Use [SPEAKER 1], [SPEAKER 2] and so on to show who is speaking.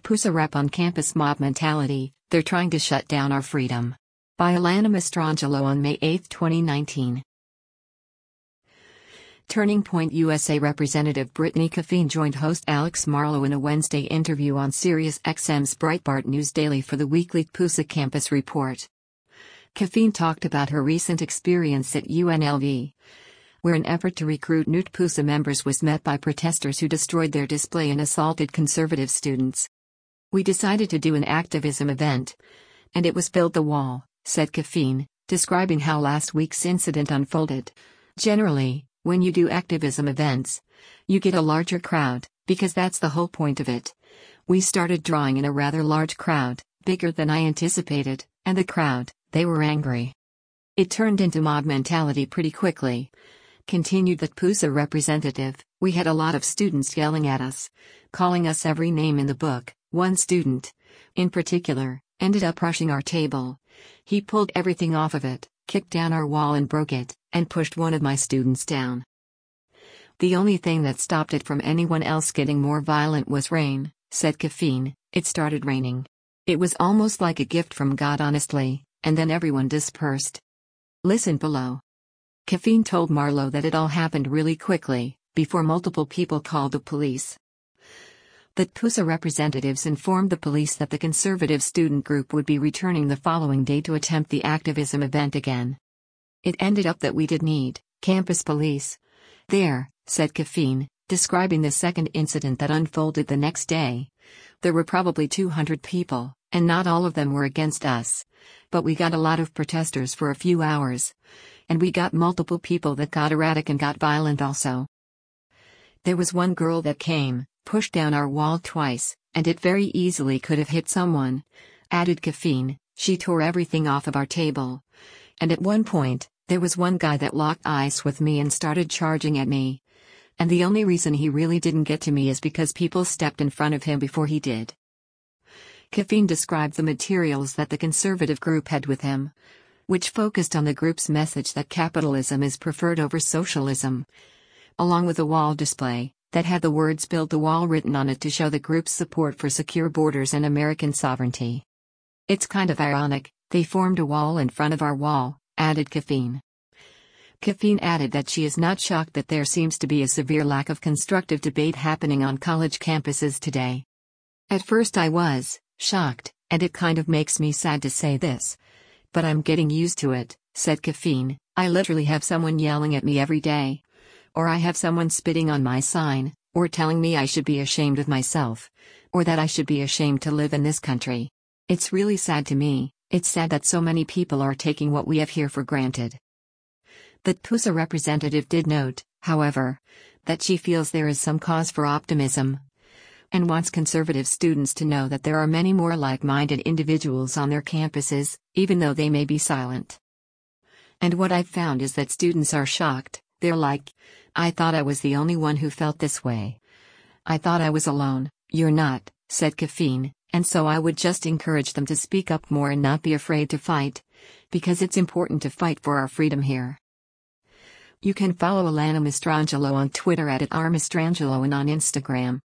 [SPEAKER 1] PUSA rep on campus mob mentality, they're trying to shut down our freedom. By Alana Mastrangelo on May 8, 2019. Turning Point USA Representative Brittany Caffeen joined host Alex Marlow in a Wednesday interview on SiriusXM's Breitbart News Daily for the weekly PUSA Campus Report. Caffeen talked about her recent experience at UNLV, where an effort to recruit new PUSA members was met by protesters who destroyed their display and assaulted conservative students. "We decided to do an activism event, and it was Build the Wall," said Caffeen, describing how last week's incident unfolded. "Generally, when you do activism events, you get a larger crowd, because that's the whole point of it. We started drawing in a rather large crowd, bigger than I anticipated, and the crowd, they were angry. It turned into mob mentality pretty quickly." Continued the PUSA representative, "We had a lot of students yelling at us, calling us every name in the book. One student, in particular, ended up rushing our table. He pulled everything off of it, kicked down our wall and broke it, and pushed one of my students down. The only thing that stopped it from anyone else getting more violent was rain," said Caffeen. "It started raining. It was almost like a gift from God, honestly, and then everyone dispersed." Listen below. Caffeen told Marlow that it all happened really quickly, before multiple people called the police. The PUSA representatives informed the police that the conservative student group would be returning the following day to attempt the activism event again. "It ended up that we did need campus police there," said Caffeen, describing the second incident that unfolded the next day. "There were probably 200 people, and not all of them were against us. But we got a lot of protesters for a few hours. And we got multiple people that got erratic and got violent also. There was one girl that came, pushed down our wall twice, and it very easily could have hit someone," added Caffeen. "She tore everything off of our table. And at one point, there was one guy that locked eyes with me and started charging at me. And the only reason he really didn't get to me is because people stepped in front of him before he did." Caffeen described the materials that the conservative group had with him, which focused on the group's message that capitalism is preferred over socialism, along with a wall display that had the words "Build the Wall" written on it to show the group's support for secure borders and American sovereignty. "It's kind of ironic, they formed a wall in front of our wall," added Caffeen. Caffeen added that she is not shocked that there seems to be a severe lack of constructive debate happening on college campuses today. "At first I was shocked, and it kind of makes me sad to say this. But I'm getting used to it," said Caffeen. "I literally have someone yelling at me every day. Or I have someone spitting on my sign, or telling me I should be ashamed of myself, or that I should be ashamed to live in this country. It's really sad to me. It's sad that so many people are taking what we have here for granted." The PUSA representative did note, however, that she feels there is some cause for optimism, and wants conservative students to know that there are many more like-minded individuals on their campuses, even though they may be silent. "And what I've found is that students are shocked. They're like, 'I thought I was the only one who felt this way. I thought I was alone.' You're not," said Caffeen, "and so I would just encourage them to speak up more and not be afraid to fight, because it's important to fight for our freedom here." You can follow Alana Mastrangelo on Twitter @rmastrangelo and on Instagram